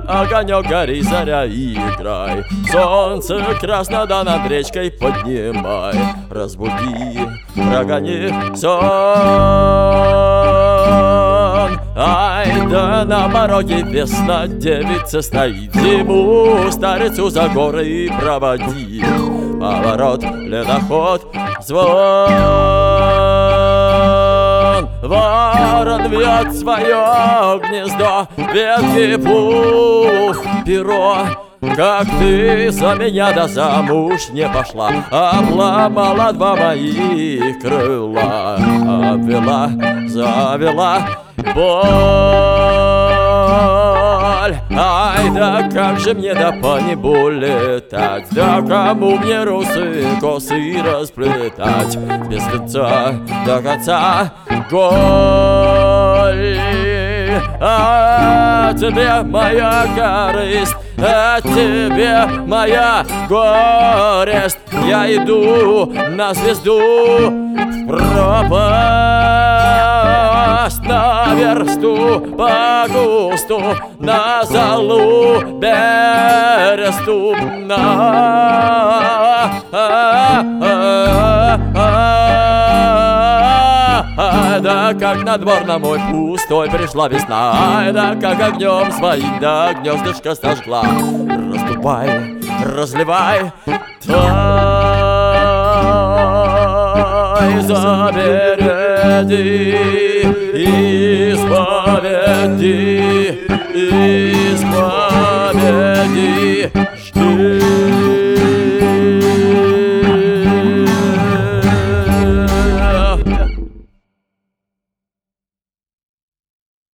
огонек, гори, заря, играй. Солнце красно, да над речкой поднимай. Разбуди, прогони сон. Ай, да на пороге весна, девица стоит. Зиму старицу за горы проводи. Поворот, ледоход, звон. Ворон вьет свое гнездо, ветки, пух, перо. Как ты за меня да замуж не пошла, обломала два моих крыла, обвела, завела боль. Ай, да как же мне до по небу летать, да кому мне русы косы расплетать, без конца до конца голь. А тебе моя корысть, а тебе моя горесть. Я иду на звезду в пропасть, на версту по густу, на залу бересту, да как на двор на мой пустой пришла весна, ай, да как огнем своим да гнездышко сожгла. Раздувай, разливай, тай, забереги.